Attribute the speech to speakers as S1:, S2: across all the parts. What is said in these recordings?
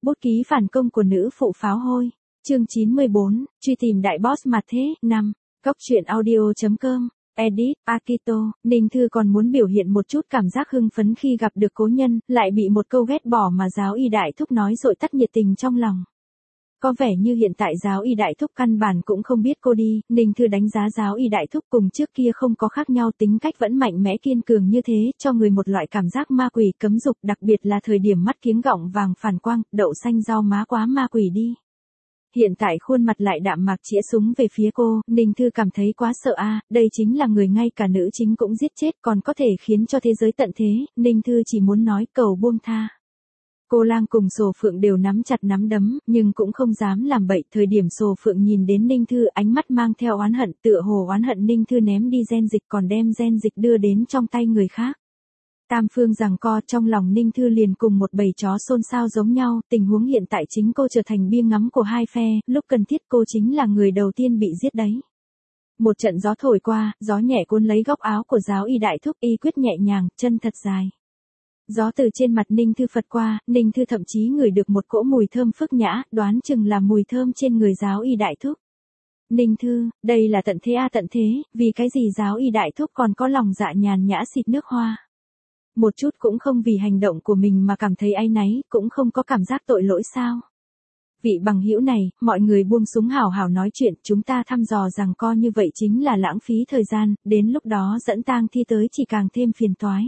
S1: Bút ký phản công của nữ phụ pháo hôi. Chương 94, truy tìm đại boss mà thế. 5. Góc truyện audio.com. Edit, Akito. Ninh Thư còn muốn biểu hiện một chút cảm giác hưng phấn khi gặp được cố nhân, lại bị một câu ghét bỏ mà giáo y đại thúc nói dội tắt nhiệt tình trong lòng. Có vẻ như hiện tại giáo y đại thúc căn bản cũng không biết cô đi, Ninh Thư đánh giá giáo y đại thúc cùng trước kia không có khác nhau, tính cách vẫn mạnh mẽ kiên cường như thế, cho người một loại cảm giác ma quỷ cấm dục, đặc biệt là thời điểm mắt kiếng gọng vàng phản quang, đậu xanh rau má quá ma quỷ đi. Hiện tại khuôn mặt lại đạm mạc chĩa súng về phía cô, Ninh Thư cảm thấy quá sợ a, đây chính là người ngay cả nữ chính cũng giết chết còn có thể khiến cho thế giới tận thế, Ninh Thư chỉ muốn nói cầu buông tha. Cô Lang cùng Sồ Phượng đều nắm chặt nắm đấm, nhưng cũng không dám làm bậy, thời điểm Sồ Phượng nhìn đến Ninh Thư ánh mắt mang theo oán hận, tựa hồ oán hận Ninh Thư ném đi gen dịch còn đem gen dịch đưa đến trong tay người khác. Tam phương giằng co, trong lòng Ninh Thư liền cùng một bầy chó xôn xao giống nhau, tình huống hiện tại chính cô trở thành bia ngắm của hai phe, lúc cần thiết cô chính là người đầu tiên bị giết đấy. Một trận gió thổi qua, gió nhẹ cuốn lấy góc áo của giáo y đại thúc, y quyết nhẹ nhàng, chân thật dài. Gió từ trên mặt Ninh Thư phật qua, Ninh Thư thậm chí ngửi được một cỗ mùi thơm phức nhã, đoán chừng là mùi thơm trên người giáo y đại thúc. Ninh Thư, đây là tận thế a tận thế, vì cái gì giáo y đại thúc còn có lòng dạ nhàn nhã xịt nước hoa. Một chút cũng không vì hành động của mình mà cảm thấy áy náy, cũng không có cảm giác tội lỗi sao. Vị bằng hữu này, mọi người buông súng hào hào nói chuyện, chúng ta thăm dò rằng co như vậy chính là lãng phí thời gian, đến lúc đó dẫn tang thi tới chỉ càng thêm phiền toái.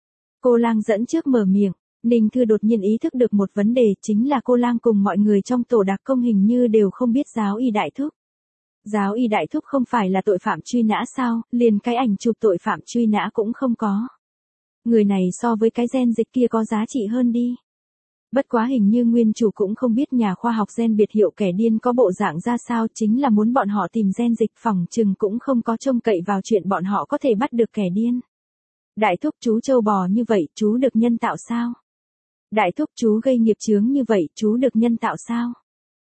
S1: Cô Lang dẫn trước mở miệng, Ninh Thư đột nhiên ý thức được một vấn đề, chính là cô Lang cùng mọi người trong tổ đặc công hình như đều không biết giáo y đại thúc. Giáo y đại thúc không phải là tội phạm truy nã sao, liền cái ảnh chụp tội phạm truy nã cũng không có. Người này so với cái gen dịch kia có giá trị hơn đi. Bất quá hình như nguyên chủ cũng không biết nhà khoa học gen biệt hiệu kẻ điên có bộ dạng ra sao, chính là muốn bọn họ tìm gen dịch, phỏng chừng cũng không có trông cậy vào chuyện bọn họ có thể bắt được kẻ điên. Đại thúc chú trâu bò như vậy, chú được nhân tạo sao? Đại thúc chú gây nghiệp chướng như vậy, chú được nhân tạo sao?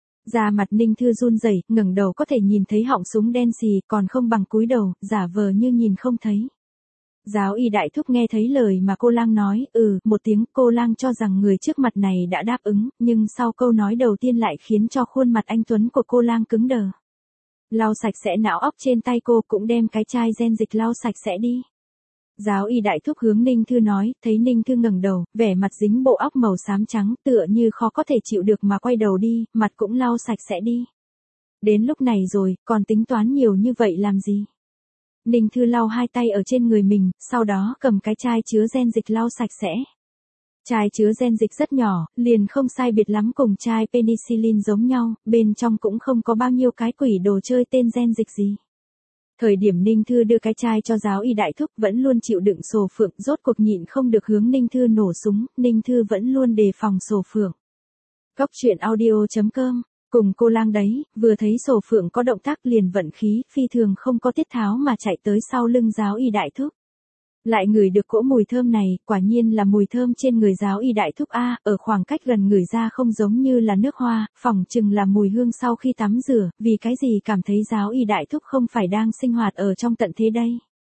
S1: Da mặt Ninh Thư run rẩy, ngẩng đầu có thể nhìn thấy họng súng đen xì, còn không bằng cúi đầu, giả vờ như nhìn không thấy. Giáo y đại thúc nghe thấy lời mà cô Lang nói, một tiếng, cô Lang cho rằng người trước mặt này đã đáp ứng, nhưng sau câu nói đầu tiên lại khiến cho khuôn mặt anh tuấn của cô Lang cứng đờ. Lau sạch sẽ não óc trên tay cô, cũng đem cái chai gen dịch lau sạch sẽ đi. Giáo y đại thúc hướng Ninh Thư nói, thấy Ninh Thư ngẩng đầu, vẻ mặt dính bộ óc màu xám trắng, tựa như khó có thể chịu được mà quay đầu đi, mặt cũng lau sạch sẽ đi. Đến lúc này rồi, còn tính toán nhiều như vậy làm gì? Ninh Thư lau hai tay ở trên người mình, sau đó cầm cái chai chứa gen dịch lau sạch sẽ. Chai chứa gen dịch rất nhỏ, liền không sai biệt lắm cùng chai penicillin giống nhau, bên trong cũng không có bao nhiêu cái quỷ đồ chơi tên gen dịch gì. Thời điểm Ninh Thư đưa cái chai cho giáo y đại thúc vẫn luôn chịu đựng Sồ Phượng, rốt cuộc nhịn không được hướng Ninh Thư nổ súng, Ninh Thư vẫn luôn đề phòng Sồ Phượng. Góc truyện audio.com. Cùng cô Lang đấy, vừa thấy Sồ Phượng có động tác liền vận khí, phi thường không có tiết tháo mà chạy tới sau lưng giáo y đại thúc. Lại ngửi được cỗ mùi thơm này, quả nhiên là mùi thơm trên người giáo y đại thúc a, ở khoảng cách gần ngửi ra không giống như là nước hoa, phỏng chừng là mùi hương sau khi tắm rửa, vì cái gì cảm thấy giáo y đại thúc không phải đang sinh hoạt ở trong tận thế đây.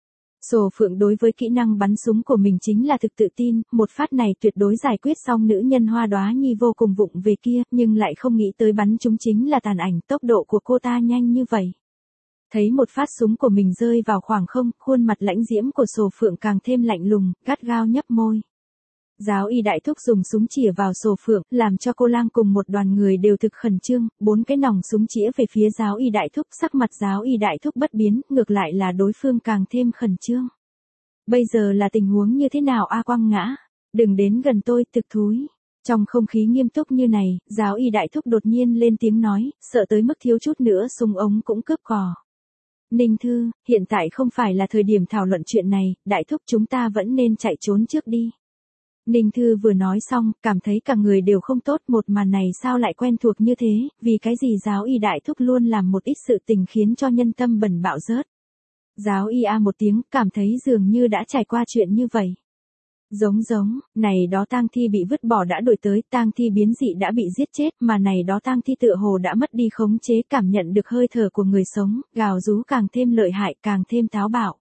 S1: Sồ Phượng đối với kỹ năng bắn súng của mình chính là thực tự tin, một phát này tuyệt đối giải quyết xong nữ nhân Hoa Đóa Nhi vô cùng vụng về kia, nhưng lại không nghĩ tới bắn chúng chính là tàn ảnh, tốc độ của cô ta nhanh như vậy. Thấy một phát súng của mình rơi vào khoảng không, khuôn mặt lãnh diễm của Sồ Phượng càng thêm lạnh lùng, gắt gao nhấp môi. Giáo y đại thúc dùng súng chĩa vào Sồ Phượng, làm cho cô Lang cùng một đoàn người đều thực khẩn trương, 4 cái nòng súng chĩa về phía giáo y đại thúc, sắc mặt giáo y đại thúc bất biến, ngược lại là đối phương càng thêm khẩn trương. Bây giờ là tình huống như thế nào a Quang Ngã? Đừng đến gần tôi, thực thúi. Trong không khí nghiêm túc như này, giáo y đại thúc đột nhiên lên tiếng nói, sợ tới mức thiếu chút nữa súng ống cũng cướp cò. Ninh Thư, hiện tại không phải là thời điểm thảo luận chuyện này, đại thúc chúng ta vẫn nên chạy trốn trước đi. Ninh Thư vừa nói xong, cảm thấy cả người đều không tốt, một màn này sao lại quen thuộc như thế, vì cái gì giáo y đại thúc luôn làm một ít sự tình khiến cho nhân tâm bẩn bạo rớt. Giáo y a một tiếng, cảm thấy dường như đã trải qua chuyện như vậy. Giống, này đó tang thi bị vứt bỏ đã đổi tới, tang thi biến dị đã bị giết chết, mà này đó tang thi tựa hồ đã mất đi khống chế, cảm nhận được hơi thở của người sống, gào rú càng thêm lợi hại, càng thêm táo bạo.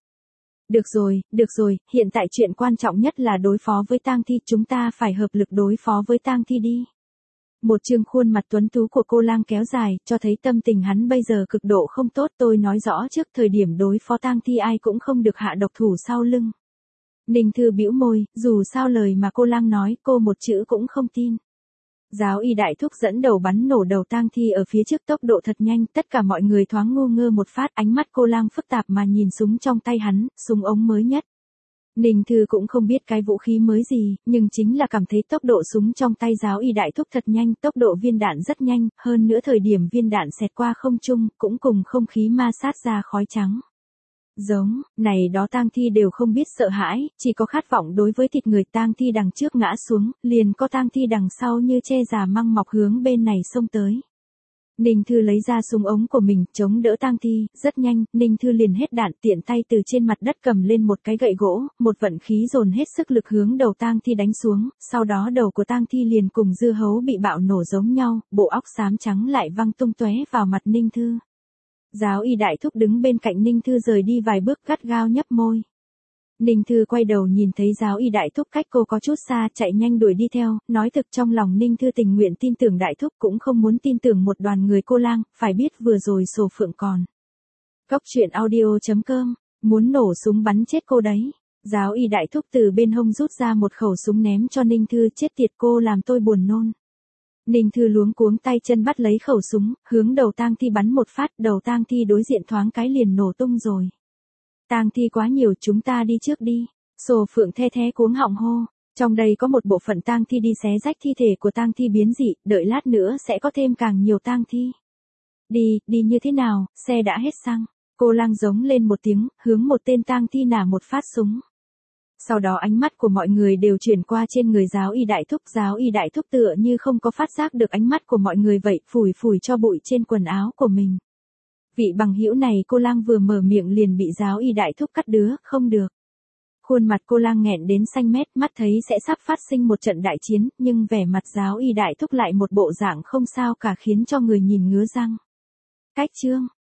S1: Được rồi, hiện tại chuyện quan trọng nhất là đối phó với tang thi, chúng ta phải hợp lực đối phó với tang thi đi. Một chương khuôn mặt tuấn tú của cô lang kéo dài, cho thấy tâm tình hắn bây giờ cực độ không tốt. Tôi nói rõ trước thời điểm đối phó tang thi ai cũng không được hạ độc thủ sau lưng. Ninh Thư bĩu môi, dù sao lời mà cô lang nói cô một chữ cũng không tin. Giáo y đại thúc dẫn đầu bắn nổ đầu tang thi ở phía trước tốc độ thật nhanh, tất cả mọi người thoáng ngu ngơ một phát, ánh mắt cô lang phức tạp mà nhìn súng trong tay hắn, súng ống mới nhất. Ninh Thư cũng không biết cái vũ khí mới gì, nhưng chính là cảm thấy tốc độ súng trong tay giáo y đại thúc thật nhanh, tốc độ viên đạn rất nhanh, hơn nữa thời điểm viên đạn xẹt qua không trung, cũng cùng không khí ma sát ra khói trắng. Giống, này đó tang thi đều không biết sợ hãi, chỉ có khát vọng đối với thịt người. Tang thi đằng trước ngã xuống, liền có tang thi đằng sau như che già măng mọc hướng bên này xông tới. Ninh Thư lấy ra súng ống của mình, chống đỡ tang thi, rất nhanh, Ninh Thư liền hết đạn, tiện tay từ trên mặt đất cầm lên một cái gậy gỗ, một vận khí dồn hết sức lực hướng đầu tang thi đánh xuống, sau đó đầu của tang thi liền cùng dưa hấu bị bạo nổ giống nhau, bộ óc xám trắng lại văng tung tóe vào mặt Ninh Thư. Giáo y đại thúc đứng bên cạnh Ninh Thư rời đi vài bước gắt gao nhấp môi. Ninh Thư quay đầu nhìn thấy giáo y đại thúc cách cô có chút xa, chạy nhanh đuổi đi theo, nói thực trong lòng Ninh Thư tình nguyện tin tưởng đại thúc cũng không muốn tin tưởng một đoàn người cô lang, phải biết vừa rồi Sổ Phượng còn. Góc truyện audio.com, muốn nổ súng bắn chết cô đấy. Giáo y đại thúc từ bên hông rút ra một khẩu súng ném cho Ninh Thư, chết tiệt cô làm tôi buồn nôn. Ninh Thư luống cuống tay chân bắt lấy khẩu súng, hướng đầu tang thi bắn một phát, đầu tang thi đối diện thoáng cái liền nổ tung rồi. Tang thi quá nhiều, chúng ta đi trước đi. Sổ Phượng the thé cuống họng hô, trong đây có một bộ phận tang thi đi xé rách thi thể của tang thi biến dị, đợi lát nữa sẽ có thêm càng nhiều tang thi. Đi như thế nào, xe đã hết xăng. Cô lang giống lên một tiếng, hướng một tên tang thi nả một phát súng. Sau đó ánh mắt của mọi người đều chuyển qua trên người giáo y đại thúc tựa như không có phát giác được ánh mắt của mọi người vậy, phủi phủi cho bụi trên quần áo của mình. Vị bằng hữu này cô lang vừa mở miệng liền bị giáo y đại thúc cắt đứa, không được. Khuôn mặt cô lang nghẹn đến xanh mét, mắt thấy sẽ sắp phát sinh một trận đại chiến, nhưng vẻ mặt giáo y đại thúc lại một bộ dạng không sao cả khiến cho người nhìn ngứa răng. Cách chương.